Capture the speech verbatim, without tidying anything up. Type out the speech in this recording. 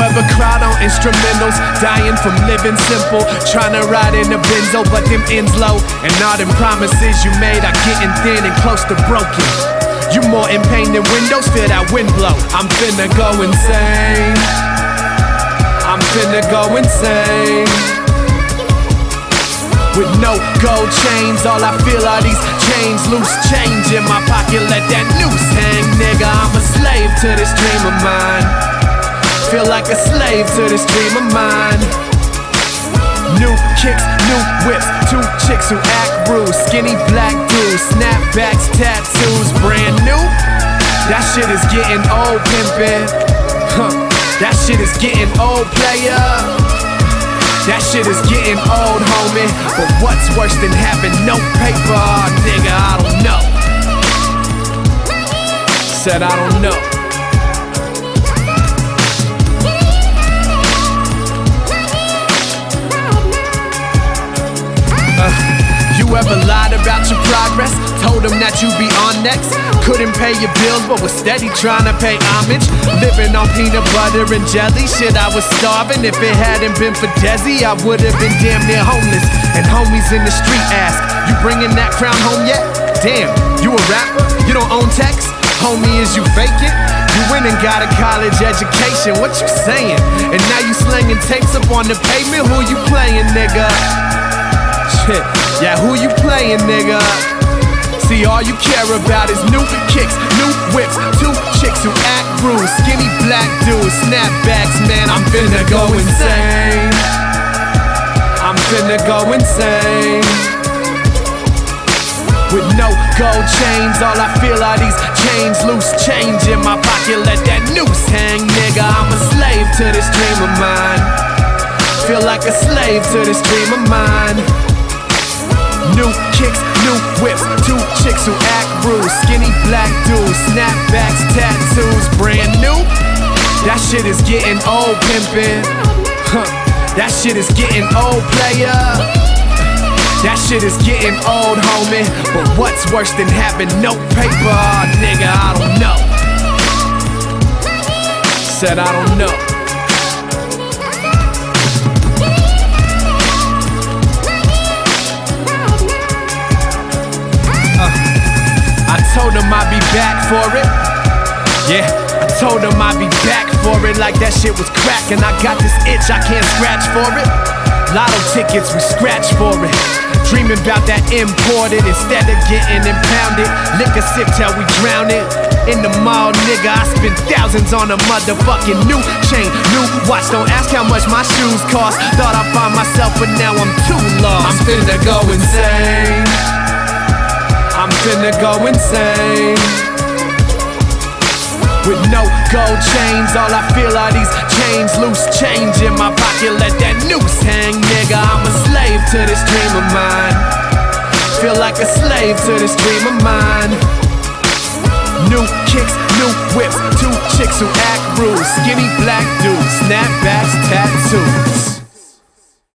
ever cried on instrumentals, dying from living simple, trying to ride in a benzo, but them ends low, and all them promises you made are getting thin and close to broken. You more in pain than windows, feel that wind blow. I'm finna go insane. I'm finna go insane. With no gold chains, all I feel are these chains, loose change in my pocket, let that noose hang, nigga. I'm a slave to this dream of mine. Feel like a slave to this dream of mine. New kicks, new whips, two chicks who act rude, skinny black dudes, snapbacks, tattoos, brand new. That shit is getting old, pimpin'. Huh. That shit is getting old, player. That shit is getting old, homie. But what's worse than having no paper? Oh, nigga, I don't know. Said I don't know. uh, You ever lied about your progress? Told them that you'd be on next? Couldn't pay your bills but was steady trying to pay homage. Living on peanut butter and jelly. Shit, I was starving. If it hadn't been for Desi, I would've been damn near homeless. And homies in the street ask, you bringing that crown home yet? Damn, you a rapper? You don't own text? Homie, is you faking? You went and got a college education, what you saying? And now you slinging tapes up on the pavement. Who you playing, nigga? Shit, yeah, who you playing, nigga? See, all you care about is new kicks, new whips, two chicks who act rude, skinny black dudes, snapbacks, man, I'm finna go insane. I'm finna go insane. With no gold chains, all I feel are these chains, loose change in my pocket, let that noose hang, nigga. I'm a slave to this dream of mine. Feel like a slave to this dream of mine. New kicks, new whips, two chicks who act rude, skinny black dudes, snapbacks, tattoos, brand new. That shit is getting old, pimpin'. Huh. That shit is getting old, player. That shit is getting old, homie. But what's worse than having no paper? Oh, nigga, I don't know. Said I don't know. I told him I'd be back for it. Yeah, I told him I'd be back for it. Like that shit was crack and I got this itch, I can't scratch for it. Lotto tickets, we scratch for it. Dreaming about that imported instead of getting impounded. Liquor sip till we drown it. In the mall, nigga, I spent thousands on a motherfucking new chain, new watch. Don't ask how much my shoes cost. Thought I'd find myself, but now I'm too lost. I'm finna go insane. I'm finna go insane. With no gold chains, all I feel are these chains, loose change in my pocket, let that noose hang, nigga. I'm a slave to this dream of mine. Feel like a slave to this dream of mine. New kicks, new whips, two chicks who act rude, skinny black dudes, snapbacks, tattoos.